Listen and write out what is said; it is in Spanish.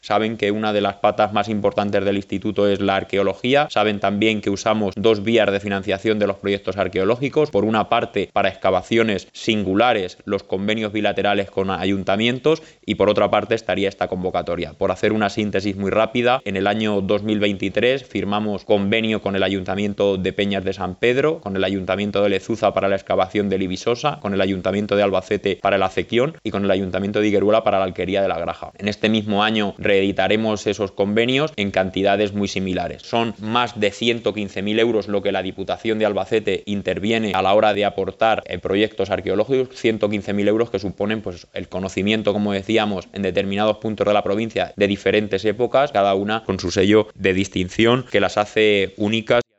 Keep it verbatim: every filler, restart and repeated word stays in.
Saben que una de las patas más importantes del instituto es la arqueología. Saben también que usamos dos vías de financiación de los proyectos arqueológicos. Por una parte, para excavaciones singulares, los convenios bilaterales con ayuntamientos, y por otra parte estaría esta convocatoria. Por hacer una síntesis muy rápida, en el año dos mil veintitrés firmamos convenio con el Ayuntamiento de Peñas de San Pedro, con el Ayuntamiento de Lezuza para la excavación del Ibisosa, con el Ayuntamiento de Albacete para el Acequión y con el Ayuntamiento de Higueruela para la Alquería de la Graja. En este mismo año reeditaremos esos convenios en cantidades muy similares. Son más de ciento quince mil euros lo que la Diputación de Albacete interviene a la hora de aportar en proyectos arqueológicos, ciento quince mil euros que suponen pues, el conocimiento, como decíamos, en determinados puntos de la provincia de diferentes épocas, cada una con su sello de distinción que las hace únicas.